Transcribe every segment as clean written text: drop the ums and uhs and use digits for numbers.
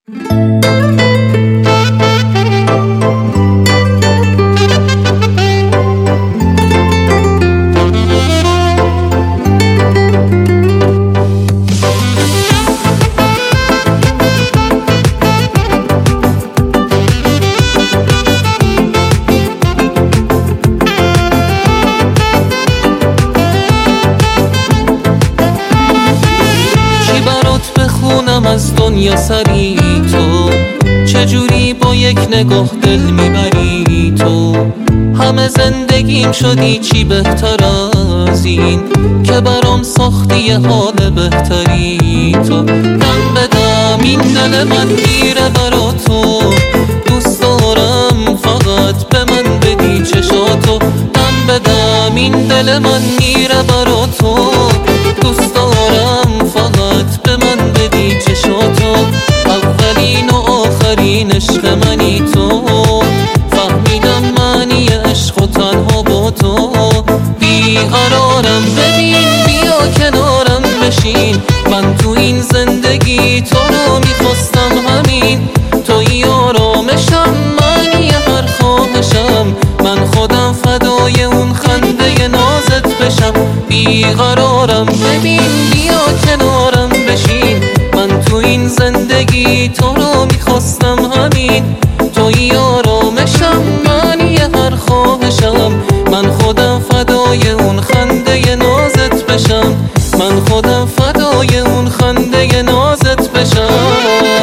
از دنیا سری تو چجوری با یک نگاه دل میبری تو. همه زندگیم شدی چی بهتر از این که برام ساختی یه حال بهتری تو. دم به دم این دل من میره برا تو، دوست دارم فقط به من بدی چشاتو. دم به دم این دل من میره برا تو، دوست دارم فقط به من بدی چشاتو. اولین و آخرین عشق منی تو، فهمیدم معنی عشق و تنها با تو. بیقرارم ببین بیا کنارم بشین، من تو این زندگی تو رو میخواستم همین. توی آرامشم معنی هر خواهشم، من خودم فدای اون خنده نازت بشم. بیقرارم ببین بیا کنارم بشین، من تو این زندگی تو رو میخواستم همین. توی آرامشم معنی هر خواهشم، من خودم فدای اون خنده نازت بشم. من خودم فدای اون خنده نازت بشم.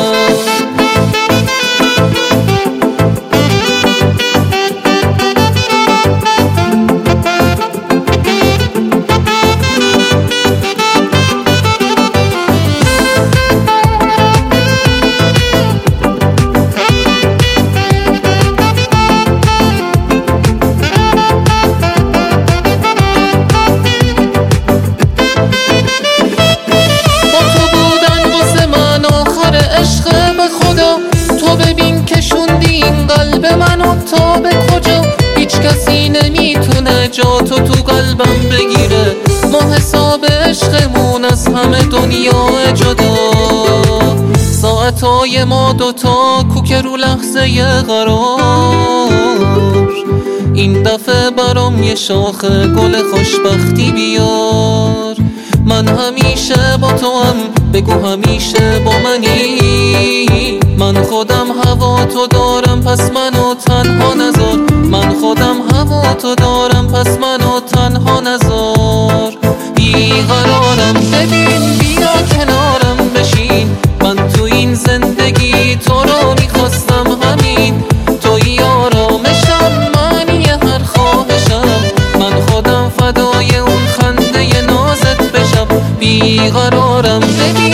تو ببین کشوندی این قلب منو تا به کجا، هیچ کسی نمیتونه جاتو تو قلبم بگیره. ما حساب عشقمون از همه دنیا جدا، ساعتای ما دوتا کوکه رو لحظه قرار. این دفعه برام یه شاخ گل خوشبختی بیار. من همیشه با تو هم، بگو همیشه با منی. من خودم هوا تو دارم پس منو تنها نذار. من خودم هوا تو دارم پس منو تنها نذار. بیقرارم ببین بیا کنارم بشین، من تو این زندگی تو رو میخواستم همین. توی آرامشم معنی هر خواهشم، من خودم فدای اون خنده نازت بشم. بیقرارم ببین